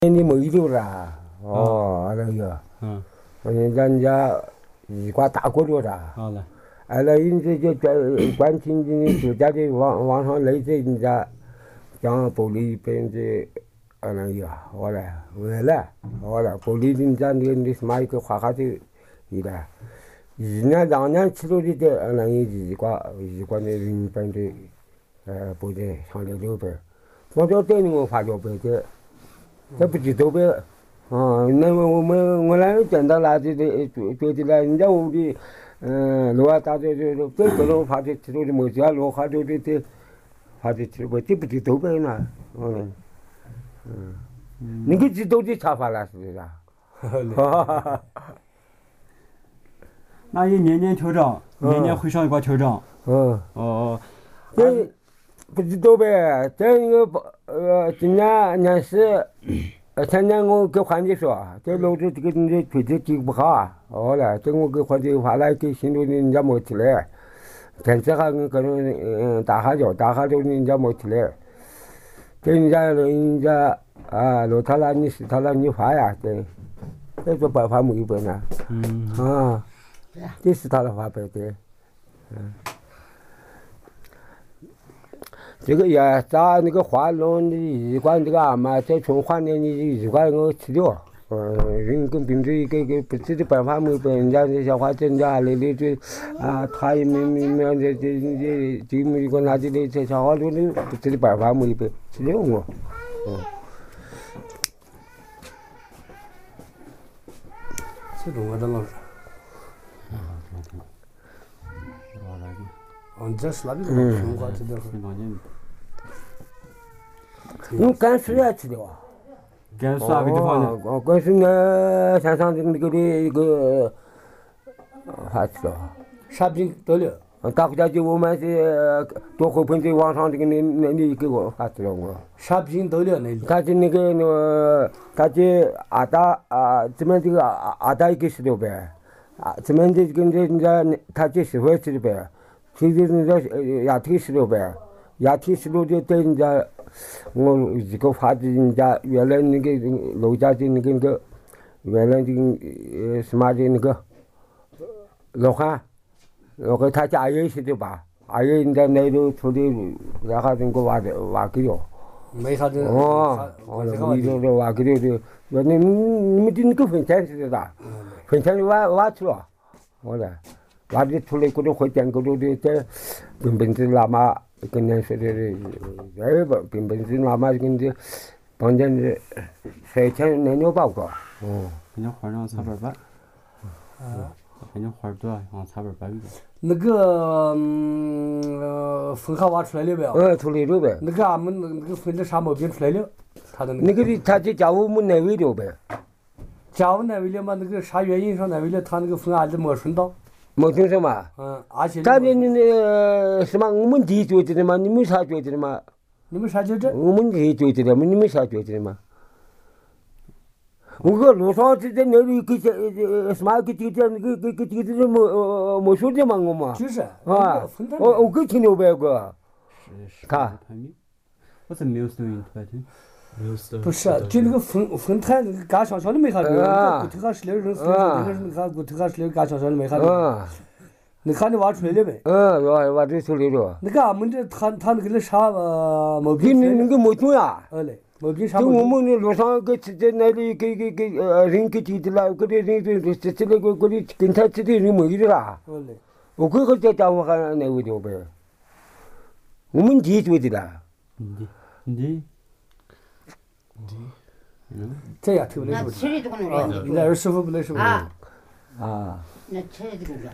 你没有啦，那个，人家一挂大锅了啦。 好了。 了，人家就关亲戚住家的往上累着人家，将玻璃边的那个，好了，完了，好了，玻璃人家你什么一个花花的，一的，一年两年吃了的那个一挂的人边的，玻璃上来600，我这对我花600的，这不知道呗。那我来见到那这别的了，人家屋里，楼下大这个楼花的吃了的没事啊，楼花的花的吃不这不知道呗那，你个知道的查法了是不是啊？ 那也年年抽奖，年年会上一挂抽奖。 这不知道呗，这个今年是。前年我给环姐说，这楼子这个人家腿子几不好啊，好了，这我给环姐话来给新楼的人家没起来，前次还可能打下就人家没起来，这人家楼他那你是他那你花呀，这个办法没有办呢，这是他的花呗的，这个也找那个花农的一罐这个阿妈在从花年你一罐我吃掉，人跟平时一个不吃的办法没办，人家那小花人家来就他也没这没个拿这里这小花都不吃的办法没办，吃掉我， 这种我的老师。这是那个苹果吃的很。 用甘薯也吃的啊？ 甘薯啊，给这放的。 甘薯呢，山上那个还吃的。 啥病得了？ 大回家就我们是多回盆在网上这个那给我还吃了我。 啥病得了那里？ 他就那个他就这边这个阿大一个吃的呗，这边这跟人家他这媳妇吃的呗。其实人家牙体石榴呗，牙体石榴就对人家，我一个发的人家原来那个楼下的那个原来的什么的那个老汉他家也是的吧，阿爷人家那头出的，然后那个挖给了。 没啥子。 这挖给了的，你们的那个分钱是的，分钱挖去了，好了。挖的出来过头回见过头的，这根本是喇嘛跟人说的，根本是喇嘛跟这帮人的税钱那牛报告。 人家花上300万。人家花多少？300万。 那个分号挖出来了没有？ 出来了呗。 那个俺们那个分的啥毛病出来了？他的那个的，他就家务没难为了呗。 家务难为了嘛？那个啥原因上难为了？他那个分俺就没顺到。 没听说嘛？ 而且。 咱的那什么，我们地觉得的嘛？你们啥觉得的嘛？ 你们啥觉得？ 我们地觉得的嘛？你们啥觉得的嘛？我个路上在那里给什么给地那个地的没说的嘛我嘛。 就是我给听了呗个。看。 我是没有收音出来的。 不是，就那个分摊那个干香香的没啥的，骨头上16人那个那骨头上16干香香的没啥的。你看你挖出来了没？ 挖出来了。 那个俺们这他那个那啥毛病。 那个没中呀。 毛病啥？ 就我们那路上给吃的那里给人给提的了，给的人这那个跟他吃的人没有啦。我可以在家我还那味道呗。我们地做的啦。 你。 这样特别的是不是？那吃的这个能人。那儿师傅不来师傅。 那吃的这个。